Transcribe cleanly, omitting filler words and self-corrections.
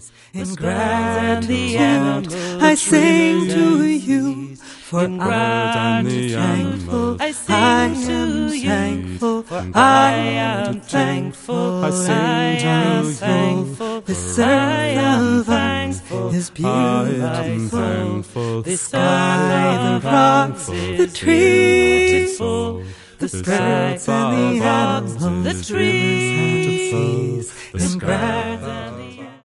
in grass and the animals. I sing to you, for I am thankful. I am thankful. I am thankful. I am thankful. This earth of ours is beautiful. The sky, the rocks, the trees, the birds and the animals, the trees, and grass and